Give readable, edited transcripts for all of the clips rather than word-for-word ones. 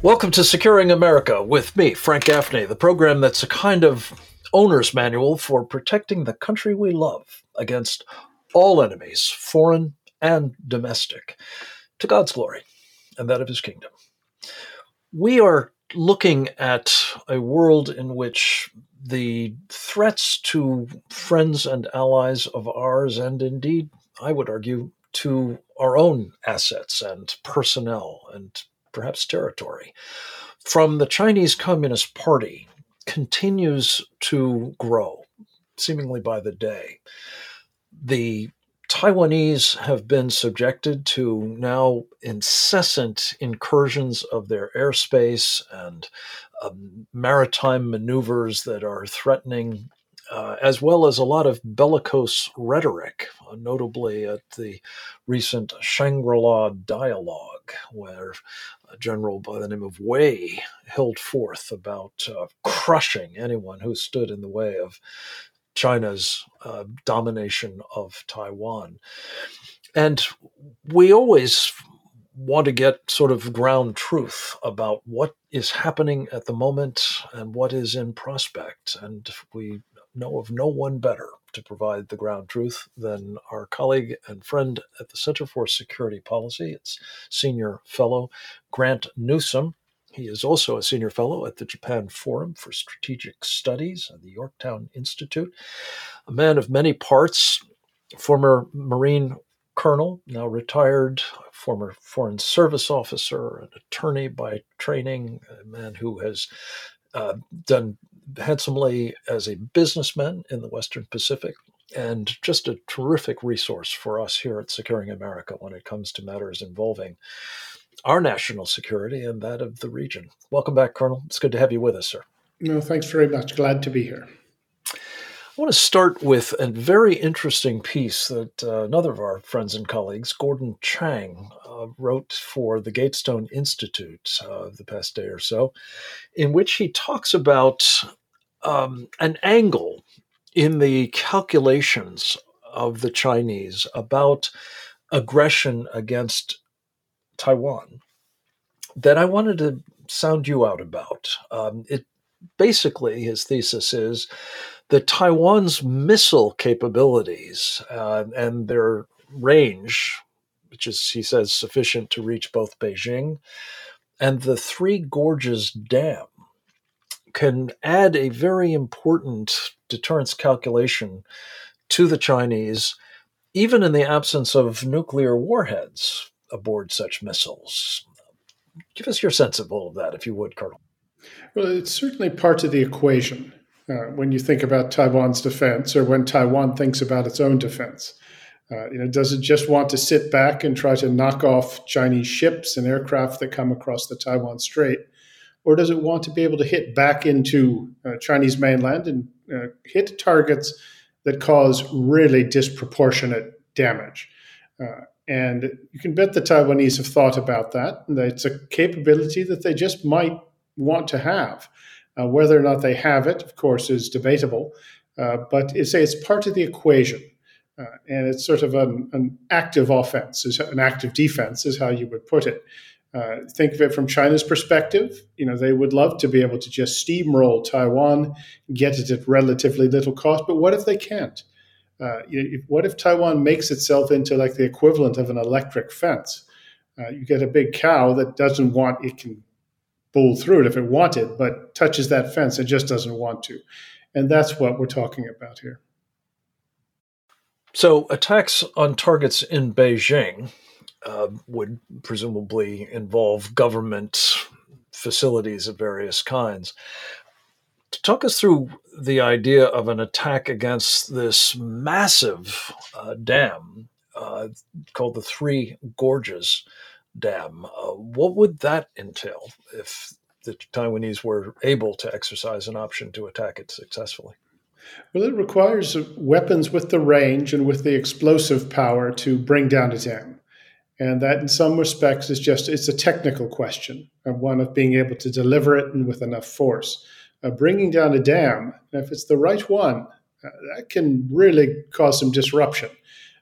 Welcome to Securing America with me, Frank Gaffney, the program that's a kind of owner's manual for protecting the country we love against all enemies, foreign and domestic, to God's glory and that of his kingdom. We are looking at a world in which the threats to friends and allies of ours, and indeed, I would argue, to our own assets and personnel and perhaps territory, from the Chinese Communist Party continues to grow, seemingly by the day. The Taiwanese have been subjected to now incessant incursions of their airspace and maritime maneuvers that are threatening, as well as a lot of bellicose rhetoric, notably at the recent Shangri-La dialogue, where a general by the name of Wei held forth about crushing anyone who stood in the way of China's domination of Taiwan. And we always want to get sort of ground truth about what is happening at the moment and what is in prospect. And we know of no one better to provide the ground truth than our colleague and friend at the Center for Security Policy. It's Senior Fellow Grant Newsome. He is also a Senior Fellow at the Japan Forum for Strategic Studies at the Yorktown Institute, a man of many parts, former Marine colonel, now retired, former Foreign Service officer, an attorney by training, a man who has done handsomely as a businessman in the Western Pacific, and just a terrific resource for us here at Securing America when it comes to matters involving our national security and that of the region. Welcome back, Colonel. It's good to have you with us, sir. No, thanks very much. Glad to be here. I want to start with a very interesting piece that another of our friends and colleagues, Gordon Chang, wrote for the Gatestone Institute the past day or so, in which he talks about an angle in the calculations of the Chinese about aggression against Taiwan that I wanted to sound you out about. Basically, his thesis is that Taiwan's missile capabilities and their range, which is, he says, sufficient to reach both Beijing and the Three Gorges Dam, can add a very important deterrence calculation to the Chinese, even in the absence of nuclear warheads aboard such missiles. Give us your sense of all of that, if you would, Colonel. Well, it's certainly part of the equation when you think about Taiwan's defense, or when Taiwan thinks about its own defense. Does it just want to sit back and try to knock off Chinese ships and aircraft that come across the Taiwan Strait? Or does it want to be able to hit back into Chinese mainland and hit targets that cause really disproportionate damage? And you can bet the Taiwanese have thought about that. And it's a capability that they just might want to have. Whether or not they have it, of course, is debatable. But it's part of the equation. And it's sort of an active offense, an active defense is how you would put it. Think of it from China's perspective. They would love to be able to just steamroll Taiwan, get it at relatively little cost. But what if they can't? What if Taiwan makes itself into like the equivalent of an electric fence? You get a big cow that doesn't want, it can bull through it if it wanted, but touches that fence, it just doesn't want to. And that's what we're talking about here. So attacks on targets in Beijing would presumably involve government facilities of various kinds. Talk us through the idea of an attack against this massive dam called the Three Gorges Dam. What would that entail if the Taiwanese were able to exercise an option to attack it successfully? Well, it requires weapons with the range and with the explosive power to bring down a dam. And that in some respects it's a technical question, one of being able to deliver it and with enough force. Bringing down a dam, if it's the right one, that can really cause some disruption.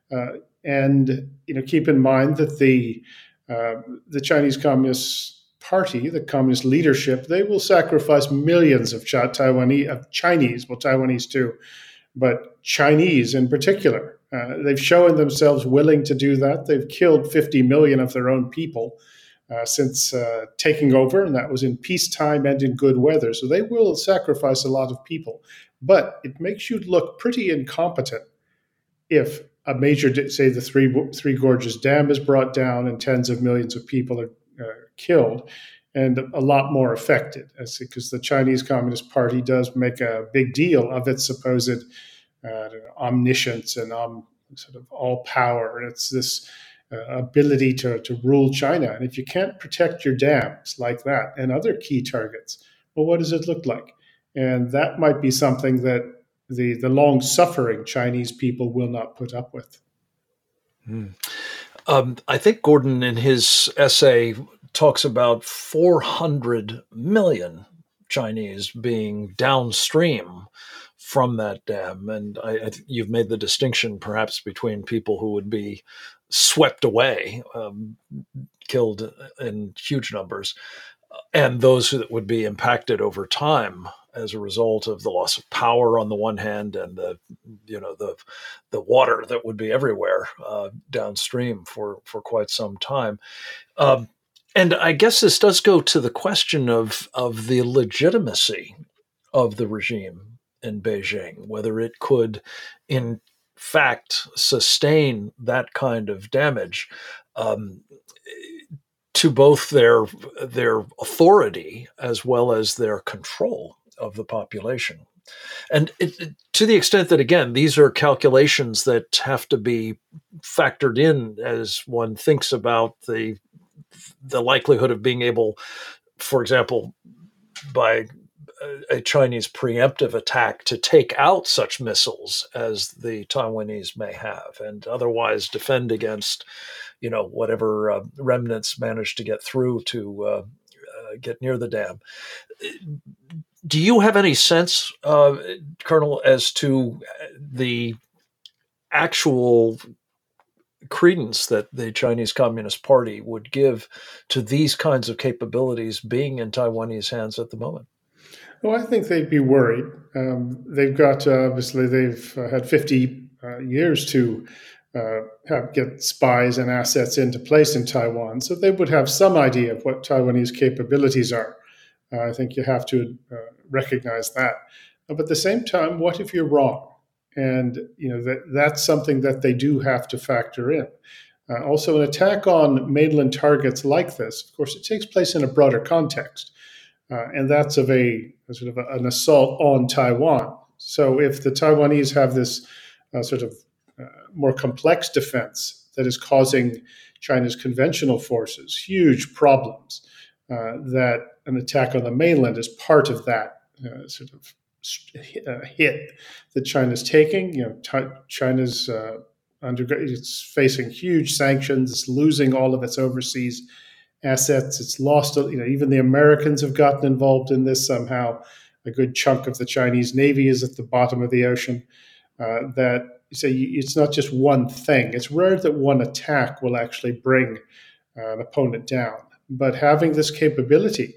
And keep in mind that the Chinese Communist party, the communist leadership, they will sacrifice millions of Chinese, well, Taiwanese too, but Chinese in particular. They've shown themselves willing to do that. They've killed 50 million of their own people since taking over, and that was in peacetime and in good weather. So they will sacrifice a lot of people. But it makes you look pretty incompetent if a major, say the Three Gorges Dam is brought down and tens of millions of people are killed and a lot more affected, because the Chinese Communist Party does make a big deal of its supposed omniscience and sort of all power. And it's this ability to rule China. And if you can't protect your dams like that and other key targets, well, what does it look like? And that might be something that the long-suffering Chinese people will not put up with. I think Gordon, in his essay, talks about 400 million Chinese being downstream from that dam. And you've made the distinction perhaps between people who would be swept away, killed in huge numbers, and those that would be impacted over time as a result of the loss of power on the one hand, and the water that would be everywhere downstream for quite some time. And I guess this does go to the question of the legitimacy of the regime in Beijing, whether it could, in fact, sustain that kind of damage to both their authority as well as their control of the population. And to the extent that, again, these are calculations that have to be factored in as one thinks about the likelihood of being able, for example, by a Chinese preemptive attack to take out such missiles as the Taiwanese may have, and otherwise defend against, whatever remnants manage to get through to get near the dam. Do you have any sense, Colonel, as to the actual credence that the Chinese Communist Party would give to these kinds of capabilities being in Taiwanese hands at the moment? Well, I think they'd be worried. They've got, obviously, they've had 50 years to get spies and assets into place in Taiwan, so they would have some idea of what Taiwanese capabilities are. I think you have to recognize that. But at the same time, what if you're wrong? And that's something that they do have to factor in. Also, an attack on mainland targets like this, of course, it takes place in a broader context, and that's of a sort of an assault on Taiwan. So if the Taiwanese have this sort of more complex defense that is causing China's conventional forces huge problems, that an attack on the mainland is part of that sort of hit that China's taking. China's it's facing huge sanctions. It's losing all of its overseas assets. It's lost. Even the Americans have gotten involved in this somehow. A good chunk of the Chinese Navy is at the bottom of the ocean. That it's not just one thing. It's rare that one attack will actually bring an opponent down. But having this capability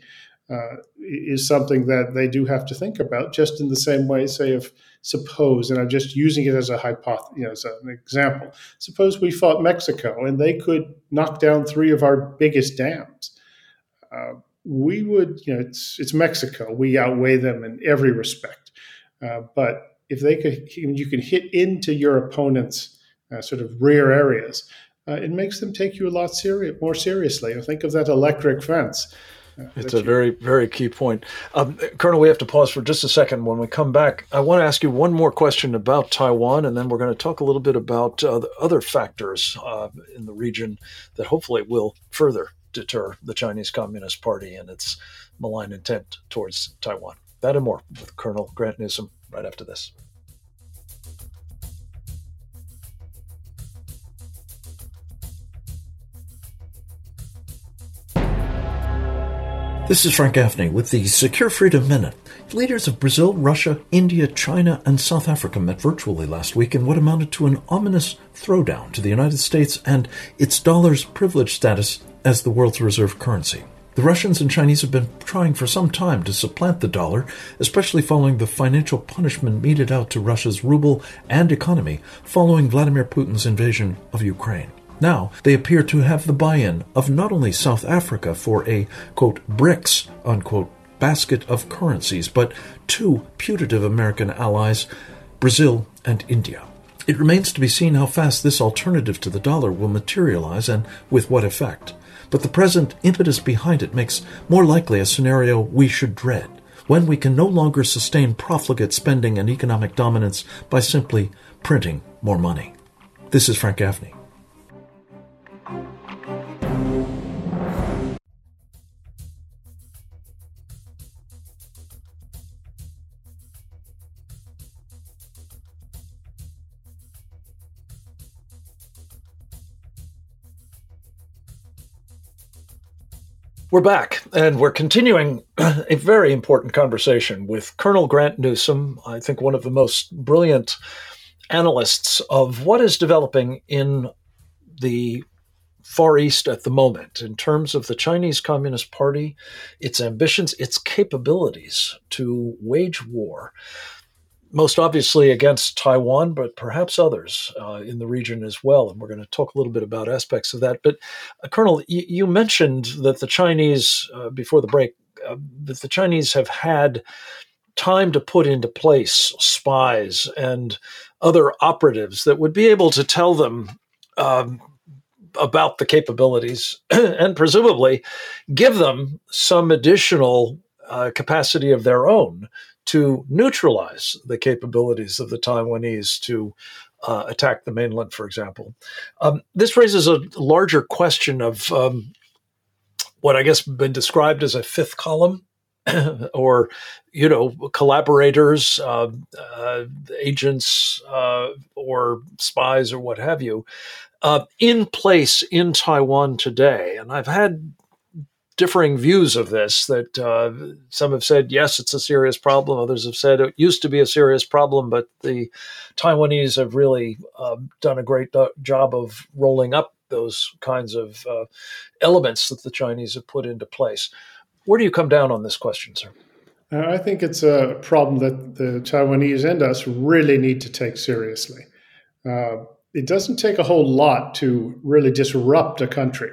is something that they do have to think about, just in the same way, say, suppose, and I'm just using it as a hypothesis, as an example, suppose we fought Mexico and they could knock down 3 of our biggest dams. We would, it's Mexico. We outweigh them in every respect. But if they could, you can hit into your opponent's sort of rear areas, it makes them take you a lot more seriously. Think of that electric fence. It's a very, very key point. Colonel, we have to pause for just a second. When we come back, I want to ask you one more question about Taiwan, and then we're going to talk a little bit about the other factors in the region that hopefully will further deter the Chinese Communist Party and its malign intent towards Taiwan. That and more with Colonel Grant Newsom right after this. This is Frank Gaffney with the Secure Freedom Minute. Leaders of Brazil, Russia, India, China, and South Africa met virtually last week in what amounted to an ominous throwdown to the United States and its dollar's privileged status as the world's reserve currency. The Russians and Chinese have been trying for some time to supplant the dollar, especially following the financial punishment meted out to Russia's ruble and economy following Vladimir Putin's invasion of Ukraine. Now, they appear to have the buy-in of not only South Africa for a, quote, BRICS, unquote, basket of currencies, but two putative American allies, Brazil and India. It remains to be seen how fast this alternative to the dollar will materialize and with what effect. But the present impetus behind it makes more likely a scenario we should dread, when we can no longer sustain profligate spending and economic dominance by simply printing more money. This is Frank Gaffney. We're back, and we're continuing a very important conversation with Colonel Grant Newsome, I think one of the most brilliant analysts of what is developing in the Far East at the moment in terms of the Chinese Communist Party, its ambitions, its capabilities to wage war, most obviously against Taiwan, but perhaps others in the region as well. And we're going to talk a little bit about aspects of that. But Colonel, you mentioned that the Chinese, before the break, that the Chinese have had time to put into place spies and other operatives that would be able to tell them about the capabilities and presumably give them some additional capacity of their own to neutralize the capabilities of the Taiwanese to attack the mainland, for example. This raises a larger question of what I guess been described as a fifth column, or collaborators, agents, or spies, or what have you, in place in Taiwan today. And I've had differing views of this, that some have said, yes, it's a serious problem. Others have said it used to be a serious problem, but the Taiwanese have really done a great job of rolling up those kinds of elements that the Chinese have put into place. Where do you come down on this question, sir? I think it's a problem that the Taiwanese and us really need to take seriously. It doesn't take a whole lot to really disrupt a country.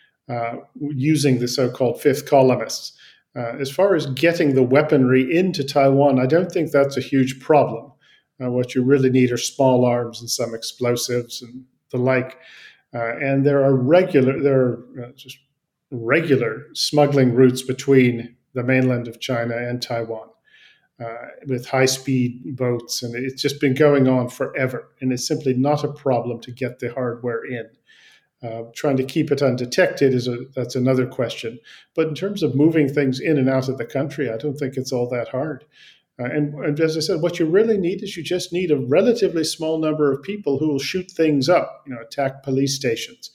Using the so-called fifth columnists. As far as getting the weaponry into Taiwan, I don't think that's a huge problem. What you really need are small arms and some explosives and the like. And there are just regular smuggling routes between the mainland of China and Taiwan with high-speed boats. And it's just been going on forever. And it's simply not a problem to get the hardware in. Trying to keep it undetected that's another question. But in terms of moving things in and out of the country, I don't think it's all that hard. And as I said, what you really need is you just need a relatively small number of people who will shoot things up, attack police stations,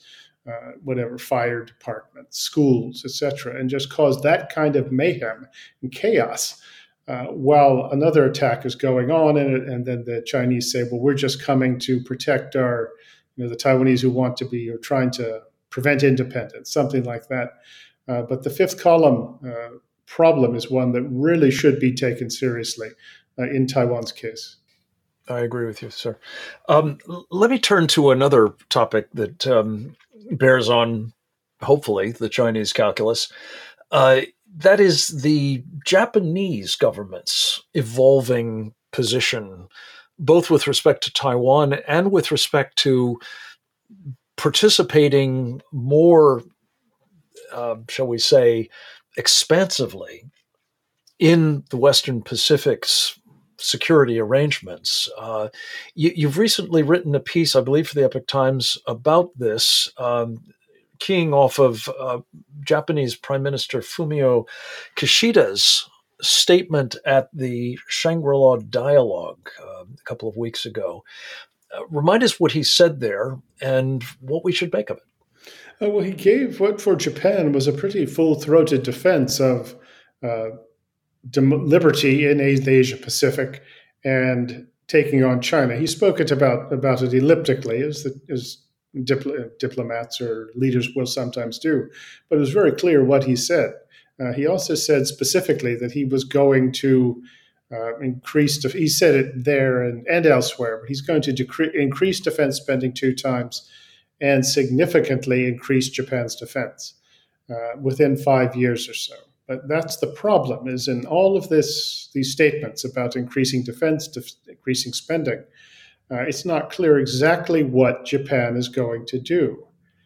fire departments, schools, etc., and just cause that kind of mayhem and chaos while another attack is going on. And then the Chinese say, well, we're just coming to protect our the Taiwanese who want to be, or trying to prevent independence, something like that. But the fifth column problem is one that really should be taken seriously in Taiwan's case. I agree with you, sir. Let me turn to another topic that bears on, hopefully, the Chinese calculus. That is the Japanese government's evolving position, both with respect to Taiwan and with respect to participating more, shall we say, expansively in the Western Pacific's security arrangements. You've recently written a piece, I believe, for the Epoch Times about this, keying off of Japanese Prime Minister Fumio Kishida's statement at the Shangri-La Dialogue a couple of weeks ago. Remind us what he said there and what we should make of it. Well, he gave what for Japan was a pretty full-throated defense of liberty in the Asia Pacific and taking on China. He spoke about it elliptically, as diplomats or leaders will sometimes do. But it was very clear what he said. He also said specifically that he was going to he said it there and elsewhere, but he's going to increase defense spending 2 times and significantly increase Japan's defense within 5 years or so. But that's the problem, is in all of these statements about increasing defense, increasing spending, it's not clear exactly what Japan is going to do.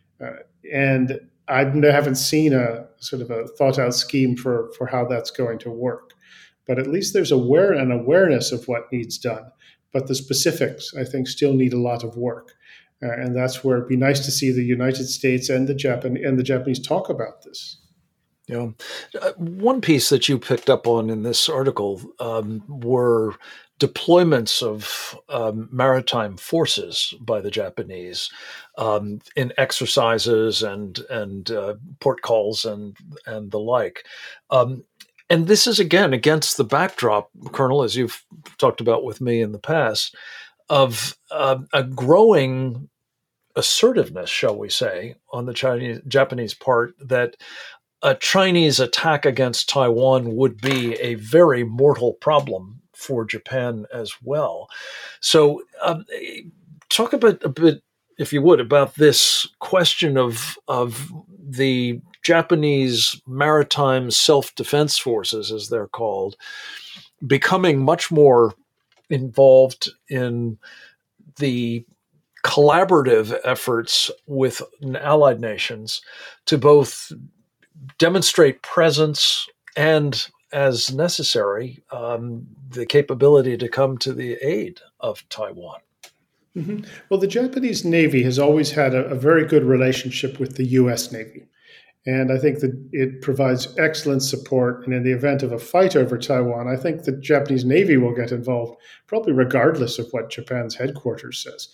And I haven't seen a sort of a thought out scheme for how that's going to work. But at least there's an awareness of what needs done. But the specifics, I think, still need a lot of work. And that's where it'd be nice to see the United States and the Japanese talk about this. Yeah. One piece that you picked up on in this article were deployments of maritime forces by the Japanese in exercises and port calls and the like. And this is, again, against the backdrop, Colonel, as you've talked about with me in the past, of a growing assertiveness, shall we say, on the Japanese part that a Chinese attack against Taiwan would be a very mortal problem for Japan as well. So talk a bit, if you would, about this question of the Japanese maritime self-defense forces, as they're called, becoming much more involved in the collaborative efforts with allied nations to both demonstrate presence and, as necessary, the capability to come to the aid of Taiwan. Mm-hmm. Well, the Japanese Navy has always had a very good relationship with the U.S. Navy. And I think that it provides excellent support. And in the event of a fight over Taiwan, I think the Japanese Navy will get involved, probably regardless of what Japan's headquarters says.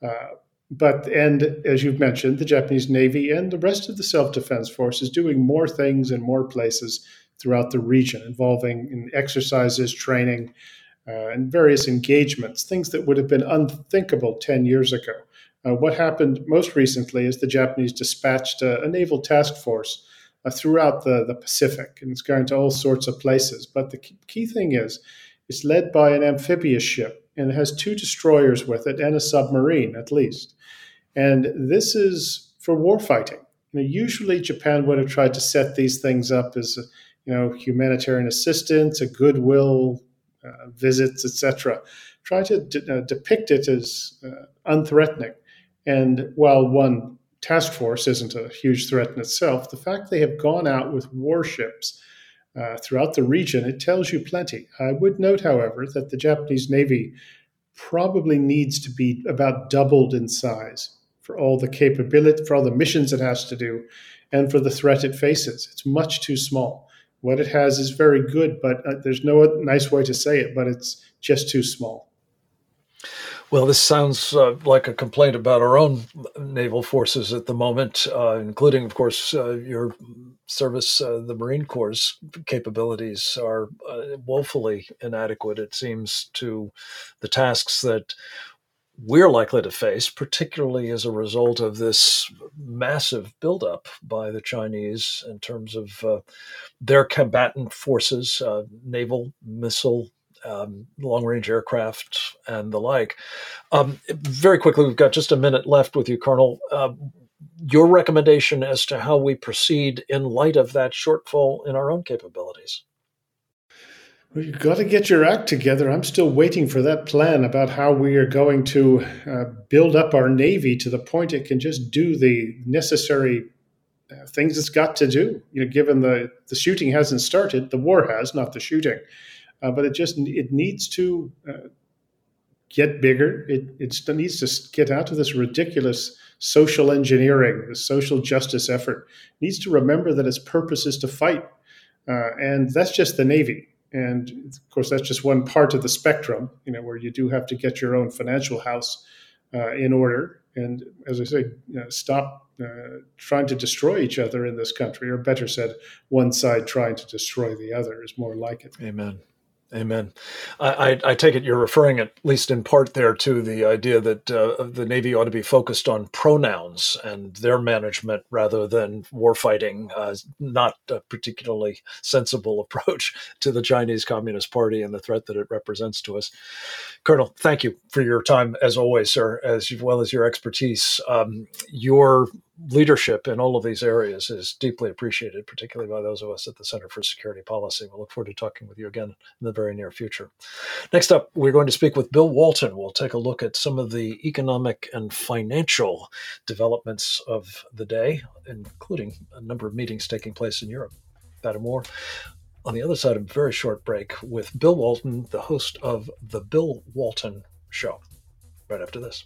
And as you've mentioned, the Japanese Navy and the rest of the self-defense force is doing more things in more places throughout the region, involving in exercises, training, and various engagements, things that would have been unthinkable 10 years ago. What happened most recently is the Japanese dispatched a naval task force throughout the Pacific, and it's going to all sorts of places. But the key thing is it's led by an amphibious ship, and it has 2 destroyers with it and a submarine, at least. And this is for warfighting. Usually Japan would have tried to set these things up as humanitarian assistance, a goodwill, visits, etc. Try to depict it as unthreatening. And while one task force isn't a huge threat in itself, the fact they have gone out with warships throughout the region, it tells you plenty. I would note, however, that the Japanese Navy probably needs to be about doubled in size for all the capability, for all the missions it has to do, and for the threat it faces. It's much too small. What it has is very good, but there's no nice way to say it, but it's just too small. Well, this sounds like a complaint about our own naval forces at the moment, including, of course, your service, the Marine Corps' capabilities are woefully inadequate, it seems, to the tasks that we're likely to face, particularly as a result of this massive buildup by the Chinese in terms of their combatant forces, naval, missile, long-range aircraft, and the like. Very quickly, we've got just a minute left with you, Colonel. Your recommendation as to how we proceed in light of that shortfall in our own capabilities? Well, you've got to get your act together. I'm still waiting for that plan about how we are going to build up our Navy to the point it can just do the necessary things it's got to do. Given the shooting hasn't started, the war has, not the shooting. But it needs to get bigger. It needs to get out of this ridiculous social engineering, this social justice effort. It needs to remember that its purpose is to fight. And that's just the Navy. And of course, that's just one part of the spectrum, where you do have to get your own financial house in order. And as I say, stop trying to destroy each other in this country, or better said, one side trying to destroy the other is more like it. Amen. Amen. I take it you're referring, at least in part there, to the idea that the Navy ought to be focused on pronouns and their management rather than warfighting. Not a particularly sensible approach to the Chinese Communist Party and the threat that it represents to us. Colonel, thank you for your time, as always, sir, as well as your expertise. Your leadership in all of these areas is deeply appreciated, particularly by those of us at the Center for Security Policy. We'll look forward to talking with you again in the very near future. Next up, we're going to speak with Bill Walton. We'll take a look at some of the economic and financial developments of the day, including a number of meetings taking place in Europe. That and more on the other side of a very short break with Bill Walton, the host of The Bill Walton Show, right after this.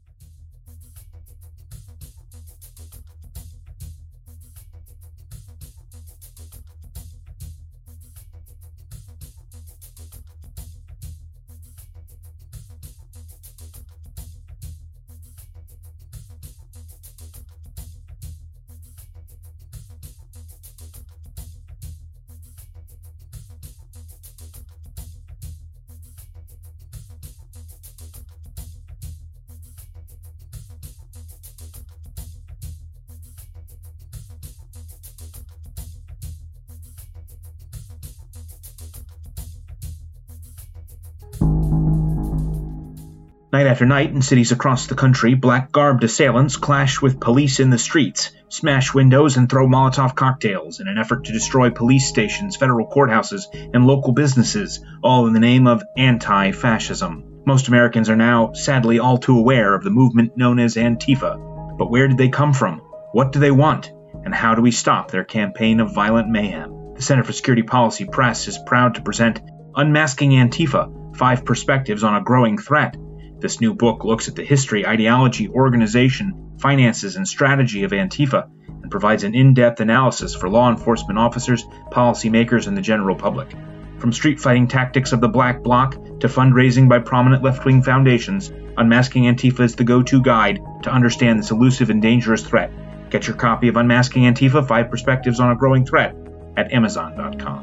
Night after night, in cities across the country, black-garbed assailants clash with police in the streets, smash windows, and throw Molotov cocktails in an effort to destroy police stations, federal courthouses, and local businesses, all in the name of anti-fascism. Most Americans are now, sadly, all too aware of the movement known as Antifa. But where did they come from? What do they want? And how do we stop their campaign of violent mayhem? The Center for Security Policy Press is proud to present Unmasking Antifa, 5 Perspectives on a Growing Threat. This new book looks at the history, ideology, organization, finances, and strategy of Antifa and provides an in-depth analysis for law enforcement officers, policymakers, and the general public. From street fighting tactics of the Black Bloc to fundraising by prominent left-wing foundations, Unmasking Antifa is the go-to guide to understand this elusive and dangerous threat. Get your copy of Unmasking Antifa, 5 Perspectives on a Growing Threat at Amazon.com.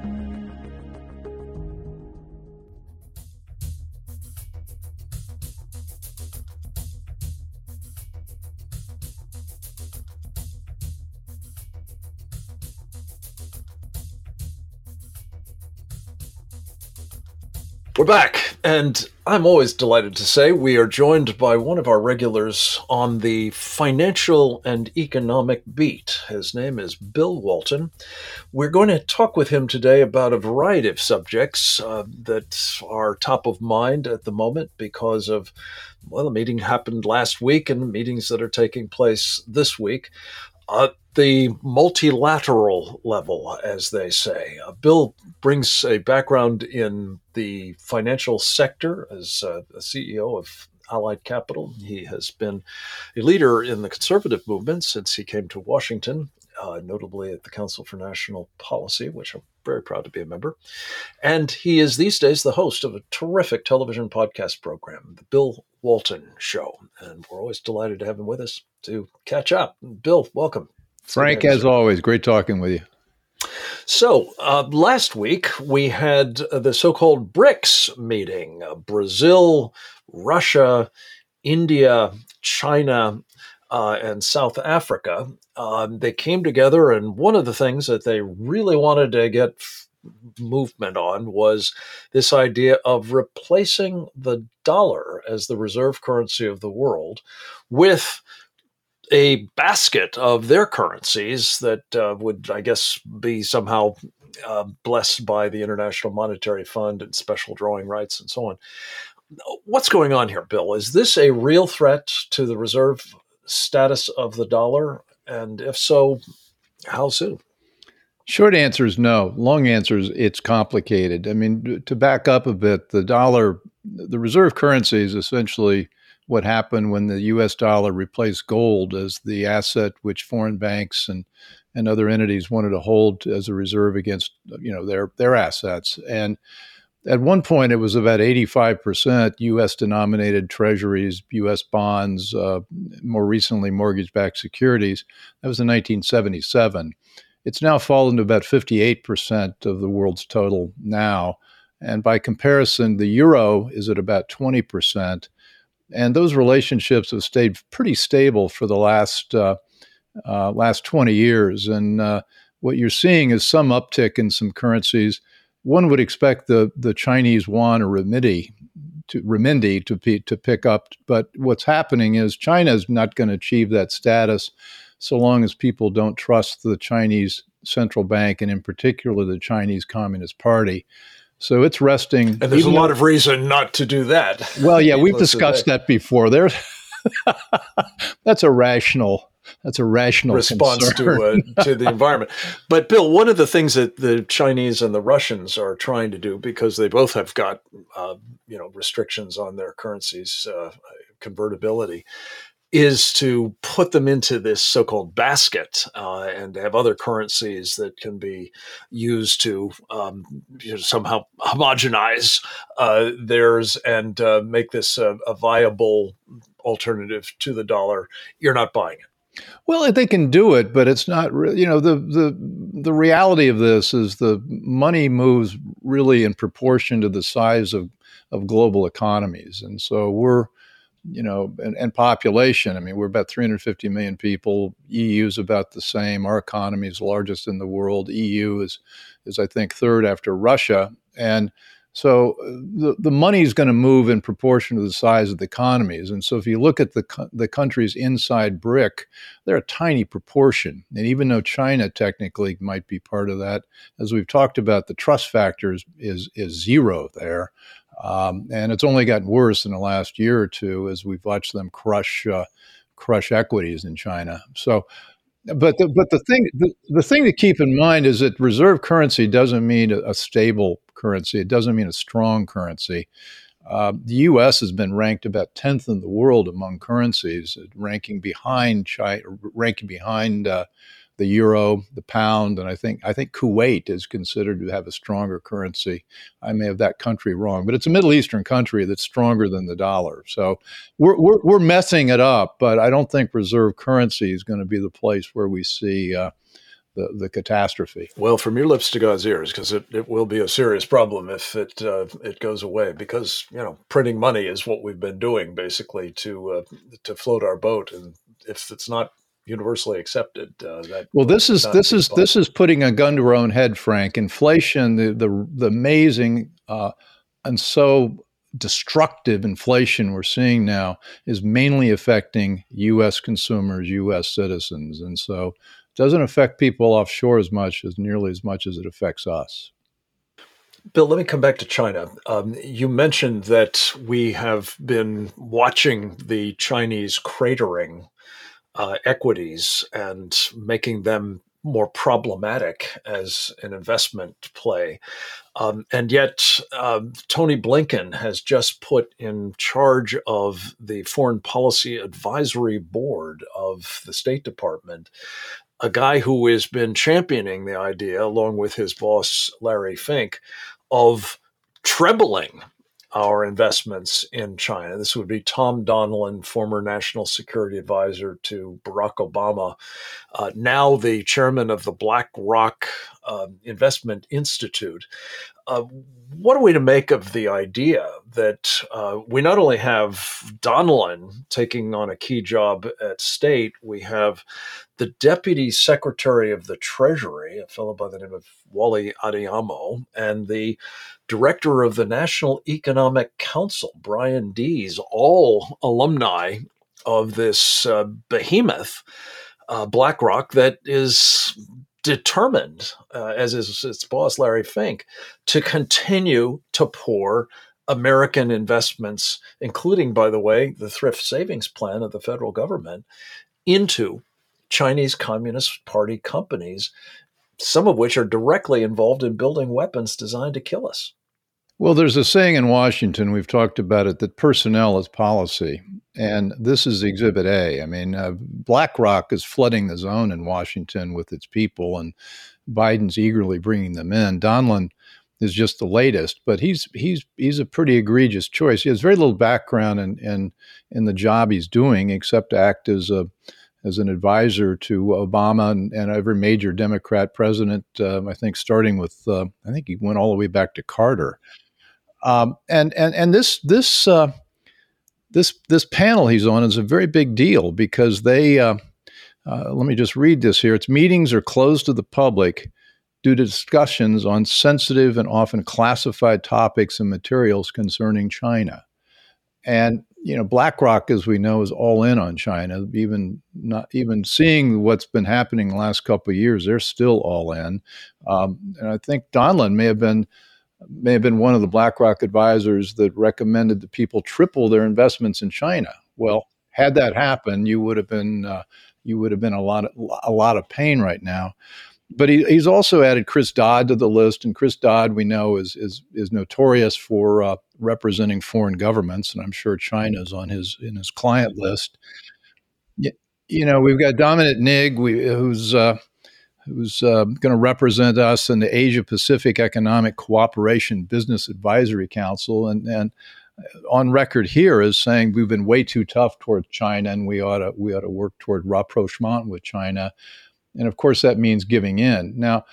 We're back, and I'm always delighted to say we are joined by one of our regulars on the financial and economic beat. His name is Bill Walton. We're going to talk with him today about a variety of subjects that are top of mind at the moment because of, well, the meeting happened last week and the meetings that are taking place this week. The multilateral level, as they say. Bill brings a background in the financial sector as a CEO of Allied Capital. He has been a leader in the conservative movement since he came to Washington, notably at the Council for National Policy, which I'm very proud to be a member. And he is these days the host of a terrific television podcast program, The Bill Walton Show. And we're always delighted to have him with us to catch up. Bill, welcome. Frank, as always, great talking with you. So last week we had the so-called BRICS meeting, Brazil, Russia, India, China, and South Africa. They came together, and one of the things that they really wanted to get movement on was this idea of replacing the dollar as the reserve currency of the world with a basket of their currencies that would, I guess, be somehow blessed by the International Monetary Fund and special drawing rights and so on. What's going on here, Bill? Is this a real threat to the reserve status of the dollar? And if so, how soon? Short answer is no. Long answer is it's complicated. I mean, to back up a bit, the dollar, the reserve currency is essentially what happened when the U.S. dollar replaced gold as the asset which foreign banks and other entities wanted to hold as a reserve against, their assets. And at one point, it was about 85% U.S. denominated treasuries, U.S. bonds, more recently mortgage-backed securities. That was in 1977. It's now fallen to about 58% of the world's total now. And by comparison, the euro is at about 20%. And those relationships have stayed pretty stable for the last 20 years. And what you're seeing is some uptick in some currencies. One would expect the Chinese yuan or renminbi to pick up. But what's happening is China is not going to achieve that status so long as people don't trust the Chinese central bank, and in particular the Chinese Communist Party. So it's resting. And there's a lot of reason not to do that. Well, yeah, we've discussed that before. That's a rational response to the environment. But Bill, one of the things that the Chinese and the Russians are trying to do, because they both have got restrictions on their currencies, convertibility, is to put them into this so-called basket and have other currencies that can be used to somehow homogenize theirs and make this a viable alternative to the dollar. You're not buying it. Well, they can do it, but it's not. The reality of this is the money moves really in proportion to the size of global economies, and so we're. And population. I mean, we're about 350 million people. EU is about the same. Our economy is largest in the world. EU is I think, third after Russia. And so the money is going to move in proportion to the size of the economies. And so if you look at the countries inside BRIC, they're a tiny proportion. And even though China technically might be part of that, as we've talked about, the trust factor is zero there. And it's only gotten worse in the last year or two as we've watched them crush equities in China. So, but the thing to keep in mind is that reserve currency doesn't mean a stable currency. It doesn't mean a strong currency. The U.S. has been ranked about 10th in the world among currencies, ranking behind China, the euro, the pound, and I think Kuwait is considered to have a stronger currency. I may have that country wrong, but it's a Middle Eastern country that's stronger than the dollar. So we're messing it up, but I don't think reserve currency is going to be the place where we see the catastrophe. Well, from your lips to God's ears, because it will be a serious problem if it goes away. Because printing money is what we've been doing basically to float our boat, and if it's not universally accepted, this is putting a gun to our own head, Frank. Inflation, the amazing and so destructive inflation we're seeing now is mainly affecting U.S. consumers, U.S. citizens, and so it doesn't affect people offshore nearly as much as it affects us. Bill, let me come back to China. You mentioned that we have been watching the Chinese cratering equities and making them more problematic as an investment play. And yet, Tony Blinken has just put in charge of the Foreign Policy Advisory Board of the State Department a guy who has been championing the idea, along with his boss, Larry Fink, of trebling our investments in China. This would be Tom Donilon, former national security advisor to Barack Obama, now the chairman of the BlackRock Investment Institute. What are we to make of the idea that we not only have Donilon taking on a key job at State, we have the Deputy Secretary of the Treasury, a fellow by the name of Wally Adeyemo, and the Director of the National Economic Council, Brian Dees, all alumni of this behemoth, BlackRock, that is determined, as is its boss, Larry Fink, to continue to pour American investments, including, by the way, the thrift savings plan of the federal government, into Chinese Communist Party companies, some of which are directly involved in building weapons designed to kill us. Well, there's a saying in Washington, we've talked about it, that personnel is policy. And this is Exhibit A. I mean, BlackRock is flooding the zone in Washington with its people, and Biden's eagerly bringing them in. Donilon is just the latest, but he's a pretty egregious choice. He has very little background in the job he's doing, except to act as an advisor to Obama and every major Democrat president, I think starting with, I think he went all the way back to Carter. And this panel he's on is a very big deal because they let me just read this here. Its meetings are closed to the public due to discussions on sensitive and often classified topics and materials concerning China. And BlackRock, as we know, is all in on China. Not even seeing what's been happening the last couple of years, they're still all in. And I think Donlin may have been one of the BlackRock advisors that recommended that people triple their investments in China. Well, had that happened, you would have been a lot of pain right now. But he's also added Chris Dodd to the list, and Chris Dodd, we know, is notorious for representing foreign governments, and I'm sure China's in his client list. We've got Dominic Nigg, who's going to represent us in the Asia Pacific Economic Cooperation Business Advisory Council, and on record here is saying we've been way too tough toward China, and we ought to work toward rapprochement with China. And of course, that means giving in. Now,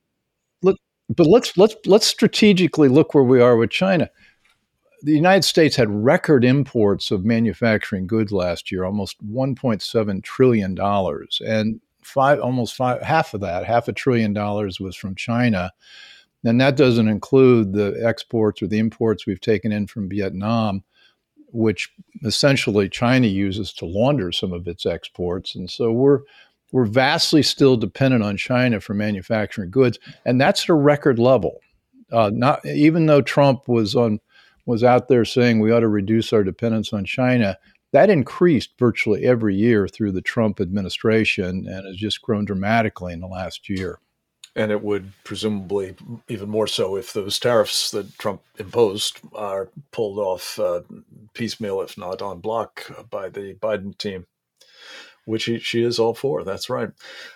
let's strategically look where we are with China. The United States had record imports of manufacturing goods last year, almost $1.7 trillion, and half of that, $500 billion, was from China. And that doesn't include the exports or the imports we've taken in from Vietnam, which essentially China uses to launder some of its exports. And so we're vastly still dependent on China for manufacturing goods, and that's at a record level. Not even though Trump was out there saying we ought to reduce our dependence on China, that increased virtually every year through the Trump administration and has just grown dramatically in the last year. And it would presumably even more so if those tariffs that Trump imposed are pulled off piecemeal, if not en bloc, by the Biden team, which she is all for. That's right.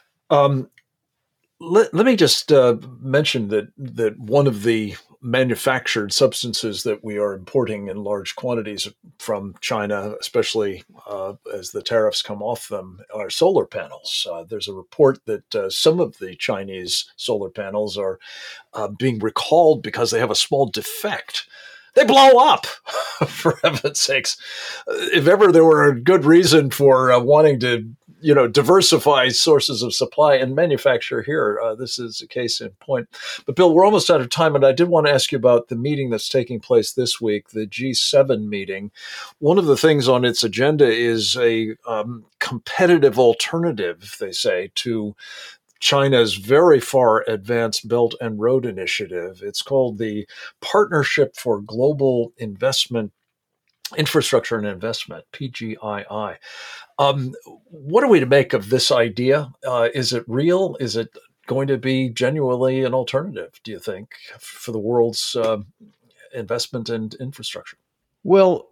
Let me just mention that one of the manufactured substances that we are importing in large quantities from China, especially as the tariffs come off them, are solar panels. There's a report that some of the Chinese solar panels are being recalled because they have a small defect. They blow up, for heaven's sakes. If ever there were a good reason for wanting to, diversify sources of supply and manufacture here, this is a case in point. But Bill, we're almost out of time, and I did want to ask you about the meeting that's taking place this week, the G7 meeting. One of the things on its agenda is a competitive alternative, they say, to China's very far advanced Belt and Road Initiative. It's called the Partnership for Global Infrastructure and Investment, PGII. What are we to make of this idea? Is it real? Is it going to be genuinely an alternative, do you think, for the world's investment in infrastructure? Well,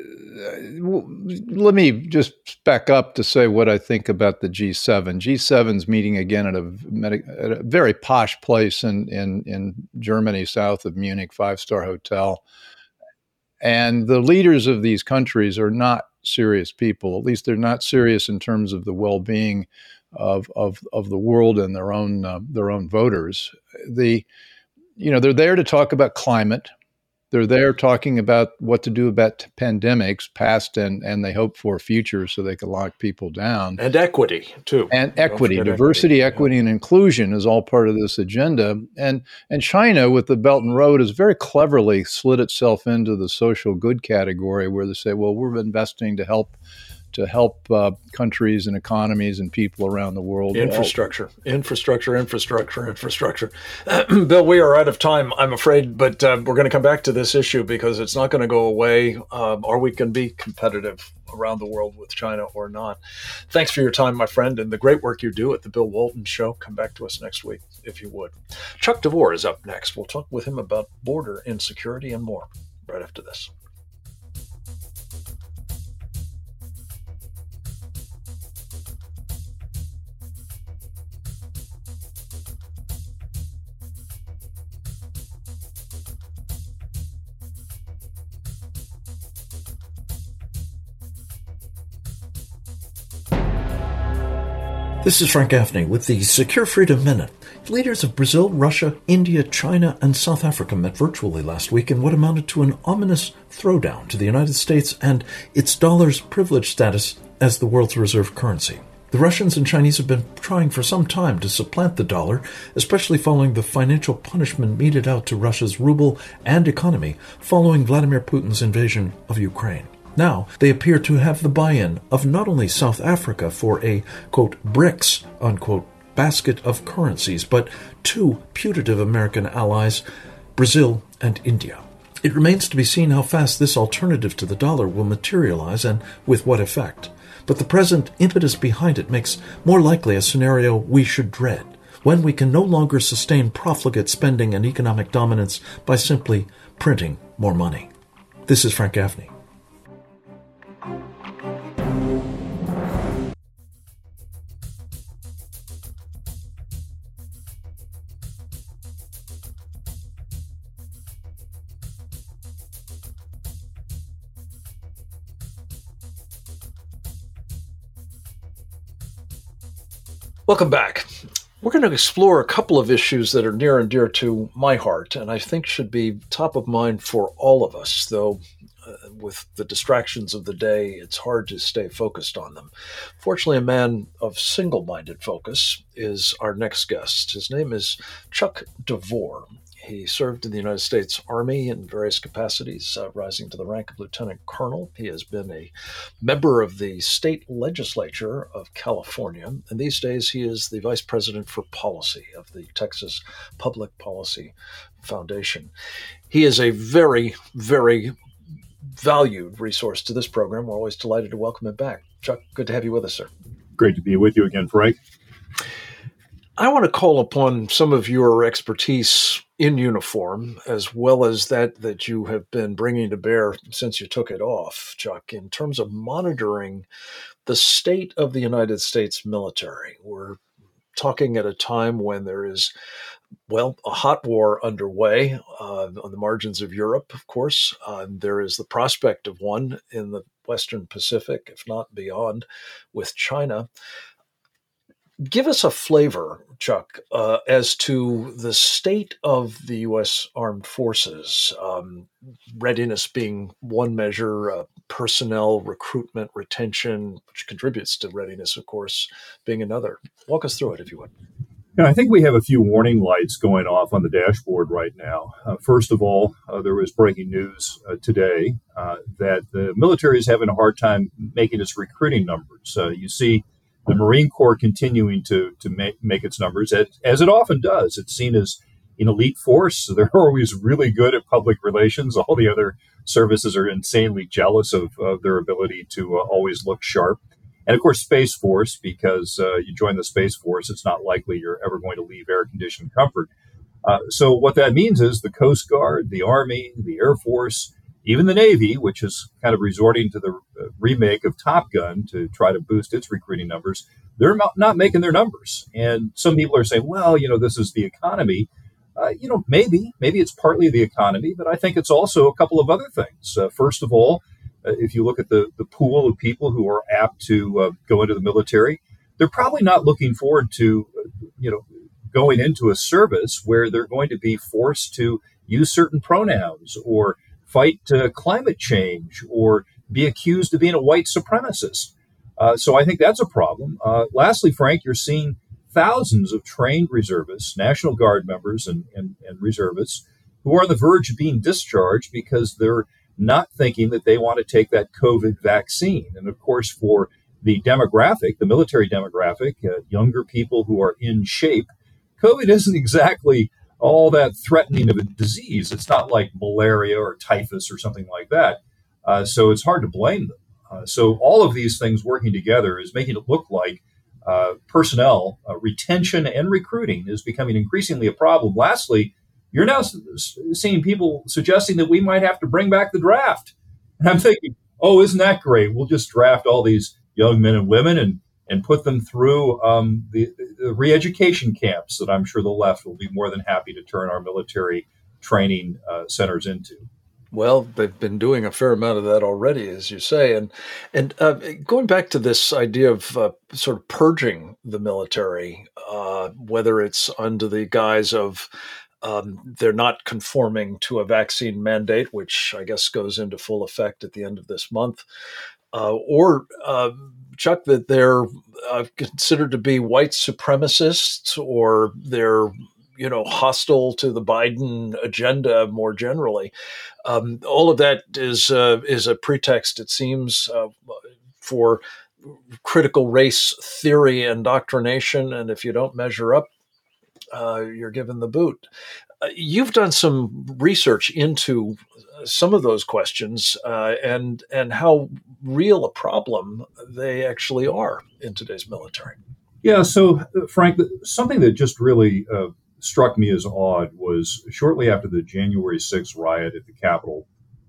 let me just back up to say what I think about the G7. G7's meeting again at a very posh place in Germany, south of Munich, 5-star hotel. And the leaders of these countries are not serious people. At least they're not serious in terms of the well-being of the world and their own voters. They're there to talk about climate. They're there talking about what to do about pandemics, past and they hope for future, so they can lock people down. And equity, too. And equity, diversity, equity, and inclusion is all part of this agenda. And China, with the Belt and Road, has very cleverly slid itself into the social good category, where they say, well, we're investing to help countries and economies and people around the world. Infrastructure. Bill, we are out of time, I'm afraid, but we're going to come back to this issue because it's not going to go away. Are we going to be competitive around the world with China or not? Thanks for your time, my friend, and the great work you do at the Bill Walton Show. Come back to us next week, if you would. Chuck DeVore is up next. We'll talk with him about border insecurity and more right after this. This is Frank Gaffney with the Secure Freedom Minute. Leaders of Brazil, Russia, India, China, and South Africa met virtually last week in what amounted to an ominous throwdown to the United States and its dollar's privileged status as the world's reserve currency. The Russians and Chinese have been trying for some time to supplant the dollar, especially following the financial punishment meted out to Russia's ruble and economy following Vladimir Putin's invasion of Ukraine. Now, they appear to have the buy-in of not only South Africa for a, quote, BRICS, unquote, basket of currencies, but two putative American allies, Brazil and India. It remains to be seen how fast this alternative to the dollar will materialize and with what effect. But the present impetus behind it makes more likely a scenario we should dread, when we can no longer sustain profligate spending and economic dominance by simply printing more money. This is Frank Gaffney. Welcome back. We're going to explore a couple of issues that are near and dear to my heart, and I think should be top of mind for all of us, though with the distractions of the day, it's hard to stay focused on them. Fortunately, a man of single-minded focus is our next guest. His name is Chuck DeVore. He served in the United States Army in various capacities, rising to the rank of lieutenant colonel. He has been a member of the state legislature of California, and these days he is the vice president for policy of the Texas Public Policy Foundation. He is a very, very valued resource to this program. We're always delighted to welcome him back. Chuck, good to have you with us, sir. Great to be with you again, Frank. I want to call upon some of your expertise in uniform, as well as that you have been bringing to bear since you took it off, Chuck, in terms of monitoring the state of the United States military. We're talking at a time when there is, a hot war underway on the margins of Europe, of course. There is the prospect of one in the Western Pacific, if not beyond, with China. Give us a flavor, Chuck, as to the state of the U.S. Armed Forces, readiness being one measure, personnel, recruitment, retention, which contributes to readiness, of course, being another. Walk us through it, if you would. I think we have a few warning lights going off on the dashboard right now. First of all, there was breaking news today that the military is having a hard time making its recruiting numbers. You see the Marine Corps continuing to make its numbers, as it often does. It's seen as an elite force. So they're always really good at public relations. All the other services are insanely jealous of their ability to always look sharp. And of course, Space Force, because you join the Space Force, it's not likely you're ever going to leave air-conditioned comfort. So what that means is the Coast Guard, the Army, the Air Force, even the Navy, which is kind of resorting to the remake of Top Gun to try to boost its recruiting numbers, they're not making their numbers. And some people are saying, well, this is the economy. Maybe it's partly the economy, but I think it's also a couple of other things. First of all, if you look at the pool of people who are apt to go into the military, they're probably not looking forward to, going into a service where they're going to be forced to use certain pronouns or fight climate change or be accused of being a white supremacist. So I think that's a problem. Lastly, Frank, you're seeing thousands of trained reservists, National Guard members and reservists who are on the verge of being discharged because they're not thinking that they want to take that COVID vaccine. And of course, for the demographic, the military demographic, younger people who are in shape, COVID isn't exactly all that threatening of a disease. It's not like malaria or typhus or something like that. So it's hard to blame them. So all of these things working together is making it look like personnel retention and recruiting is becoming increasingly a problem. Lastly, you're now seeing people suggesting that we might have to bring back the draft. And I'm thinking, oh, isn't that great? We'll just draft all these young men and women and put them through the re-education camps that I'm sure the left will be more than happy to turn our military training centers into. Well, they've been doing a fair amount of that already, as you say, and going back to this idea of sort of purging the military, whether it's under the guise of they're not conforming to a vaccine mandate, which I guess goes into full effect at the end of this month, or Chuck, that they're considered to be white supremacists, or they're hostile to the Biden agenda more generally. All of that is a pretext, it seems, for critical race theory and indoctrination. And if you don't measure up, you're given the boot. You've done some research into some of those questions and how real a problem they actually are in today's military. Yeah. So, Frank, something that just really struck me as odd was shortly after the January 6th riot at the Capitol,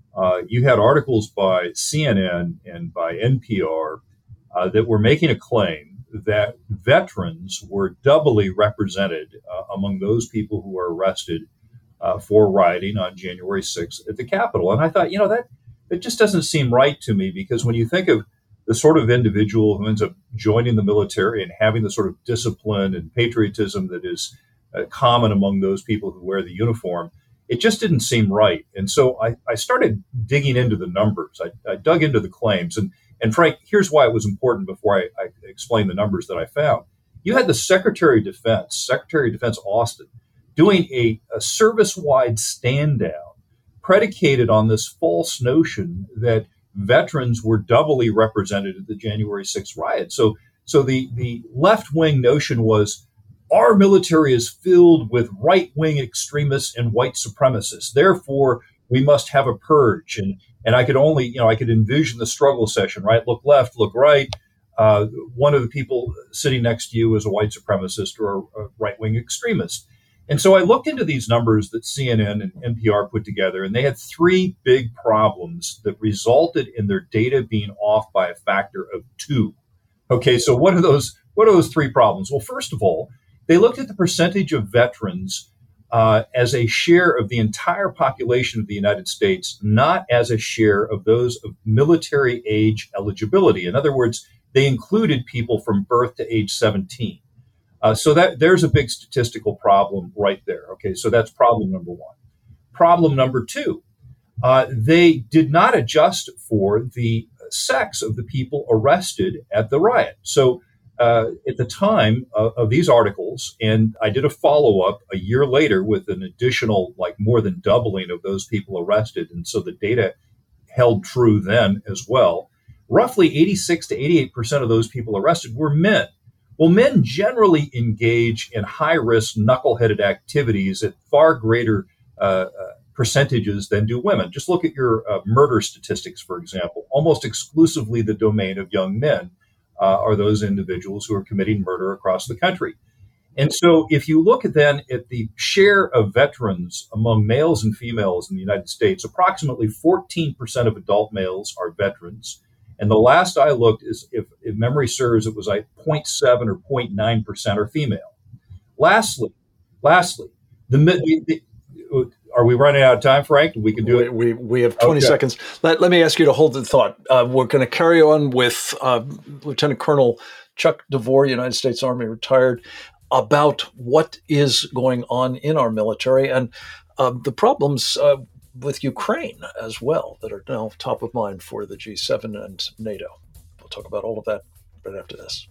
you had articles by CNN and by NPR that were making a claim that veterans were doubly represented among those people who were arrested for rioting on January 6th at the Capitol. And I thought, that just doesn't seem right to me, because when you think of the sort of individual who ends up joining the military and having the sort of discipline and patriotism that is common among those people who wear the uniform, it just didn't seem right. And so I started digging into the numbers. I dug into the claims. And Frank, here's why it was important before I explain the numbers that I found. You had the Secretary of Defense Austin, doing a service-wide stand-down predicated on this false notion that veterans were doubly represented at the January 6th riot. So the left-wing notion was, our military is filled with right-wing extremists and white supremacists. Therefore, we must have a purge. And I could envision the struggle session, right? Look left, look right. One of the people sitting next to you is a white supremacist or a right-wing extremist. And so I looked into these numbers that CNN and NPR put together, and they had three big problems that resulted in their data being off by a factor of 2. Okay, so what are those three problems? Well, first of all, they looked at the percentage of veterans as a share of the entire population of the United States, not as a share of those of military age eligibility. In other words, they included people from birth to age 17. So there's a big statistical problem right there. Okay, so that's problem number one. Problem number two, they did not adjust for the sex of the people arrested at the riot. So at the time of these articles, and I did a follow-up a year later with an additional, more than doubling of those people arrested. And so the data held true then as well. Roughly 86 to 88% of those people arrested were men. Well, men generally engage in high-risk, knuckleheaded activities at far greater percentages than do women. Just look at your murder statistics, for example. Almost exclusively the domain of young men are those individuals who are committing murder across the country. And so if you look then at the share of veterans among males and females in the United States, approximately 14% of adult males are veterans. And the last I looked is, if memory serves, it was 0.7 or 0.9% are female. Lastly, are we running out of time, Frank? We can do it. We have 20 seconds. Let me ask you to hold the thought. We're going to carry on with Lieutenant Colonel Chuck DeVore, United States Army retired, about what is going on in our military and the problems with Ukraine as well that are now top of mind for the G7 and NATO. We'll talk about all of that right after this.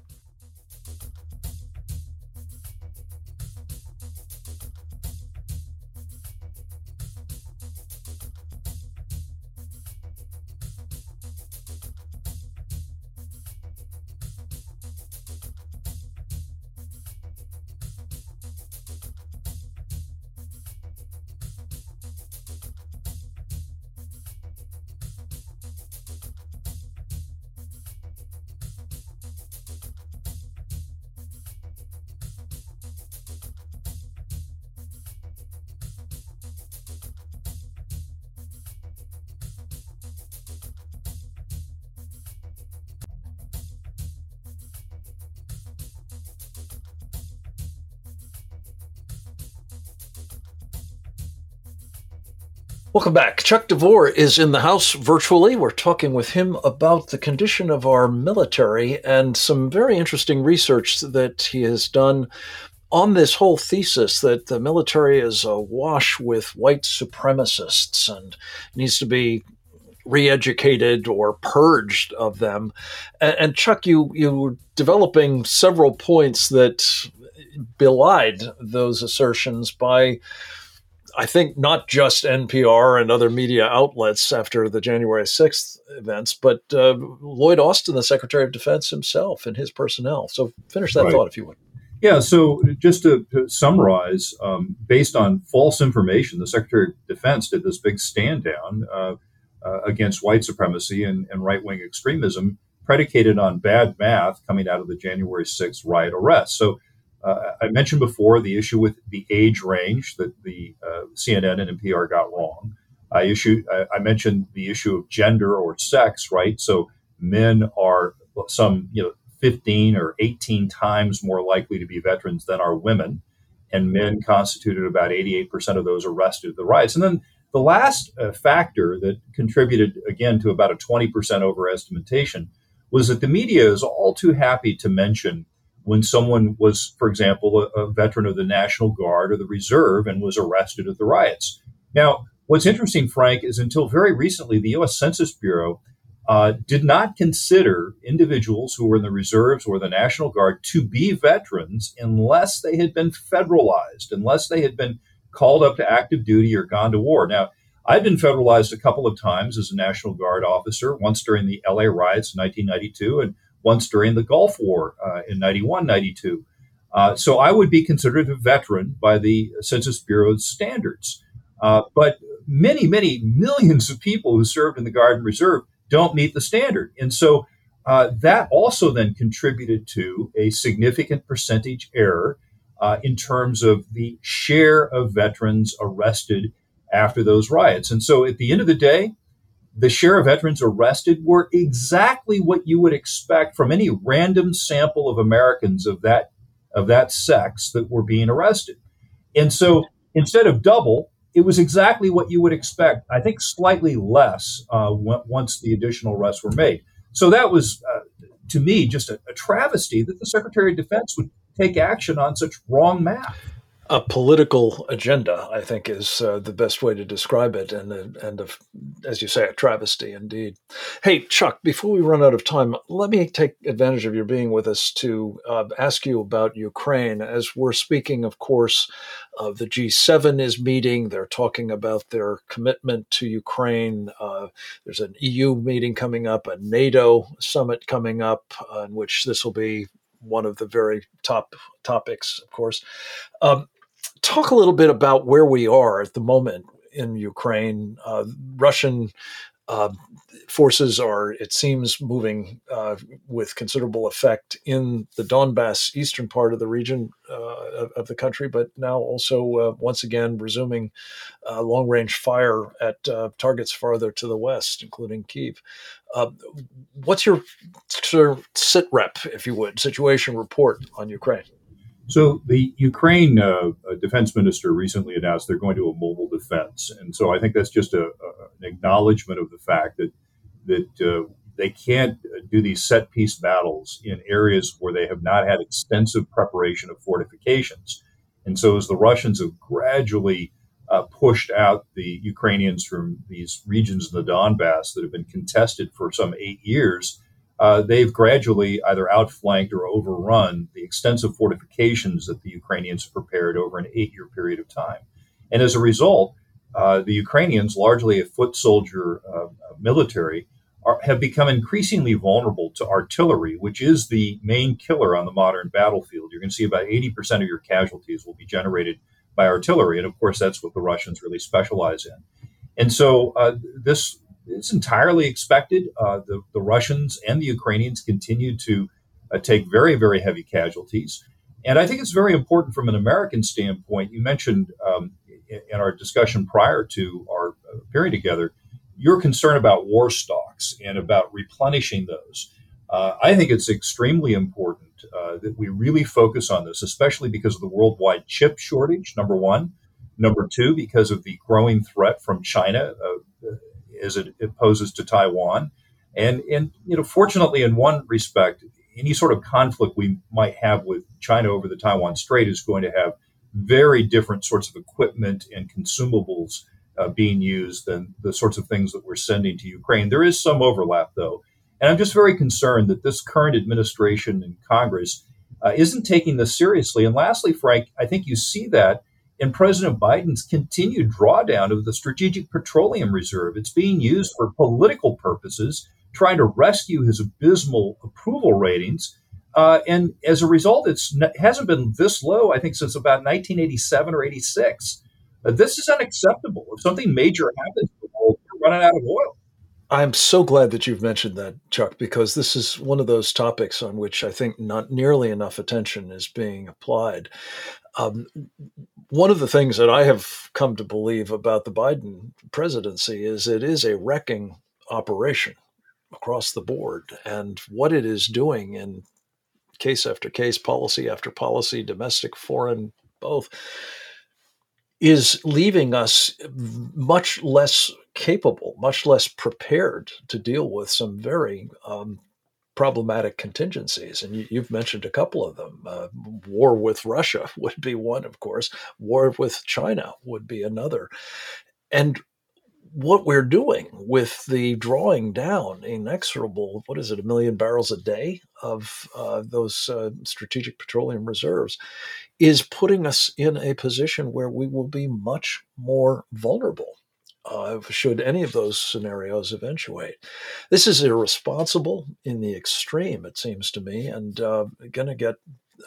Welcome back. Chuck DeVore is in the house virtually. We're talking with him about the condition of our military and some very interesting research that he has done on this whole thesis that the military is awash with white supremacists and needs to be re-educated or purged of them. And Chuck, you were developing several points that belied those assertions by, I think, not just NPR and other media outlets after the January 6th events, but Lloyd Austin, the Secretary of Defense himself and his personnel. So finish that thought, if you would. Yeah, so just to summarize, based on false information, the Secretary of Defense did this big stand down against white supremacy and right-wing extremism predicated on bad math coming out of the January 6th riot arrest. So I mentioned before the issue with the age range that the CNN and NPR got wrong. I mentioned the issue of gender or sex, right? So men are some 15 or 18 times more likely to be veterans than are women, and men constituted about 88% of those arrested at the riots. And then the last factor that contributed, again, to about a 20% overestimation was that the media is all too happy to mention when someone was, for example, a veteran of the National Guard or the Reserve and was arrested at the riots. Now, what's interesting, Frank, is until very recently, the U.S. Census Bureau did not consider individuals who were in the reserves or the National Guard to be veterans unless they had been federalized, unless they had been called up to active duty or gone to war. Now, I've been federalized a couple of times as a National Guard officer, once during the LA riots in 1992 and once during the Gulf War in 91, 92. So I would be considered a veteran by the Census Bureau's standards. But many, many millions of people who served in the Guard and Reserve don't meet the standard. And so that also then contributed to a significant percentage error in terms of the share of veterans arrested after those riots. And so at the end of the day, the share of veterans arrested were exactly what you would expect from any random sample of Americans of that sex that were being arrested. And so instead of double, it was exactly what you would expect, I think slightly less once the additional arrests were made. So that was, to me, just a travesty that the Secretary of Defense would take action on such wrong math. A political agenda, I think, is the best way to describe it, and as you say, a travesty indeed. Hey, Chuck, before we run out of time, let me take advantage of your being with us to ask you about Ukraine. As we're speaking, of course, the G7 is meeting. They're talking about their commitment to Ukraine. There's an EU meeting coming up, a NATO summit coming up, in which this will be one of the very top topics, of course. Talk a little bit about where we are at the moment in Ukraine. Russian forces are, it seems, moving with considerable effect in the Donbass eastern part of the region of the country, but now also once again resuming long-range fire at targets farther to the west, including Kyiv. What's your sort of sit rep, if you would, situation report on Ukraine? So the Ukraine defense minister recently announced they're going to a mobile defense. And so I think that's just an acknowledgement of the fact that they can't do these set piece battles in areas where they have not had extensive preparation of fortifications. And so as the Russians have gradually pushed out the Ukrainians from these regions in the Donbass that have been contested for some 8 years, they've gradually either outflanked or overrun the extensive fortifications that the Ukrainians have prepared over an 8-year period of time. And as a result, the Ukrainians, largely a foot soldier military, have become increasingly vulnerable to artillery, which is the main killer on the modern battlefield. You're going to see about 80% of your casualties will be generated by artillery. And of course, that's what the Russians really specialize in. And so this is entirely expected. The Russians and the Ukrainians continue to take very, very heavy casualties. And I think it's very important from an American standpoint. You mentioned in our discussion prior to our appearing together, your concern about war stocks and about replenishing those. I think it's extremely important that we really focus on this, especially because of the worldwide chip shortage, number one. Number two, because of the growing threat from China as it poses to Taiwan. And fortunately, in one respect, any sort of conflict we might have with China over the Taiwan Strait is going to have very different sorts of equipment and consumables being used than the sorts of things that we're sending to Ukraine. There is some overlap, though. And I'm just very concerned that this current administration and Congress isn't taking this seriously. And lastly, Frank, I think you see that in President Biden's continued drawdown of the Strategic Petroleum Reserve. It's being used for political purposes, trying to rescue his abysmal approval ratings. And as a result, it hasn't been this low, I think, since about 1987 or 86. This is unacceptable. If something major happens, we're running out of oil. I'm so glad that you've mentioned that, Chuck, because this is one of those topics on which I think not nearly enough attention is being applied. One of the things that I have come to believe about the Biden presidency is it is a wrecking operation across the board. And what it is doing in case after case, policy after policy, domestic, foreign, both, is leaving us much less capable, much less prepared to deal with some very problematic contingencies. And you've mentioned a couple of them. War with Russia would be one, of course. War with China would be another. And what we're doing with the drawing down inexorable, 1 million barrels a day of those strategic petroleum reserves is putting us in a position where we will be much more vulnerable should any of those scenarios eventuate. This is irresponsible in the extreme, it seems to me, and going to get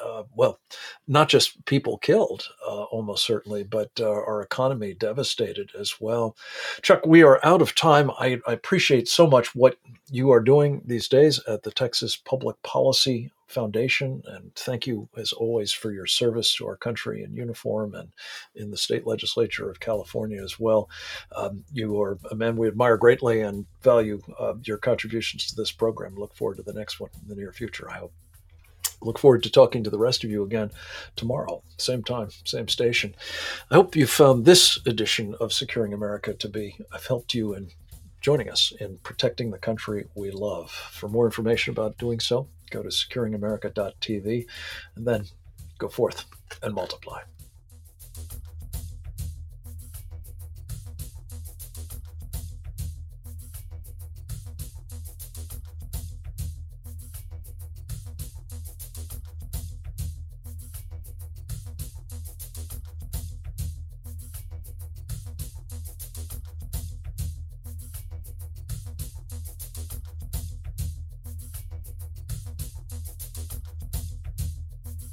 not just people killed, almost certainly, but our economy devastated as well. Chuck, we are out of time. I appreciate so much what you are doing these days at the Texas Public Policy Foundation, and thank you, as always, for your service to our country in uniform and in the state legislature of California as well. You are a man we admire greatly and value your contributions to this program. Look forward to the next one in the near future, I hope. Look forward to talking to the rest of you again tomorrow, same time, same station. I hope you found this edition of Securing America I've helped you in joining us in protecting the country we love. For more information about doing so, go to securingamerica.tv and then go forth and multiply.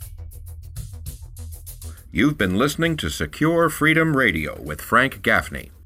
You've been listening to Secure Freedom Radio with Frank Gaffney.